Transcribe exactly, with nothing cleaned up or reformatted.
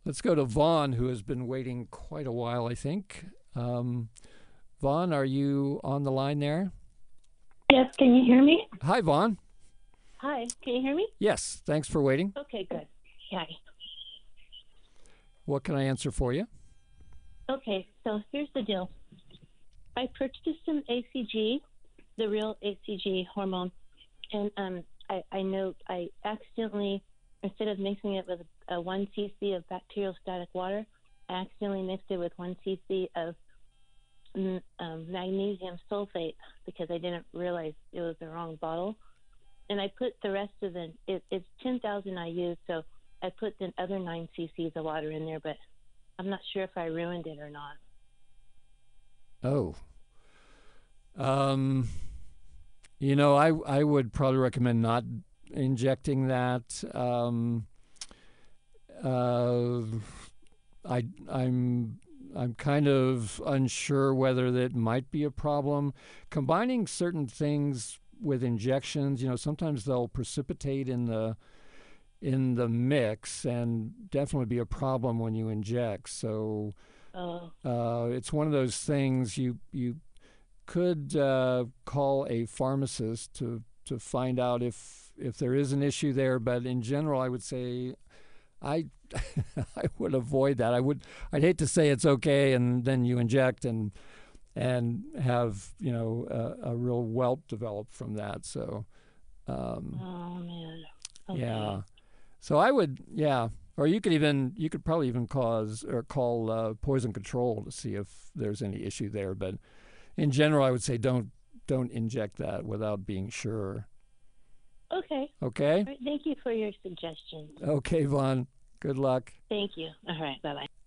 Let's go to Vaughn, who has been waiting quite a while, I think. Um, Vaughn, are you on the line there? Yes, can you hear me? Hi, Vaughn. Hi, can you hear me? Yes, thanks for waiting. Okay, good. Hi. What can I answer for you? Okay, so here's the deal. I purchased some A C G, the real A C G hormone, and um, I, I know I accidentally, instead of mixing it with a one cc of bacteriostatic water, I accidentally mixed it with one cc of mm, um, magnesium sulfate because I didn't realize it was the wrong bottle. And I put the rest of the, it, it's ten thousand I used, so I put the other nine cc's of water in there, but I'm not sure if I ruined it or not. Oh. Um, you know, I I would probably recommend not injecting that. Um, uh, I I'm I'm kind of unsure whether that might be a problem. Combining certain things with injections, you know, sometimes they'll precipitate in the in the mix and definitely be a problem when you inject. So Oh, uh, it's one of those things you you could uh, call a pharmacist to to find out if if there is an issue there. But in general, I would say I I would avoid that. I would I'd hate to say it's okay and then you inject and and have you know a, a real whelp develop from that. So um, oh man. Okay. yeah. So I would yeah. Or you could even you could probably even cause or call uh, poison control to see if there's any issue there. But in general, I would say don't don't inject that without being sure. Okay. Okay? All right, thank you for your suggestions. Okay, Vaughn. Good luck. Thank you. All right. Bye bye.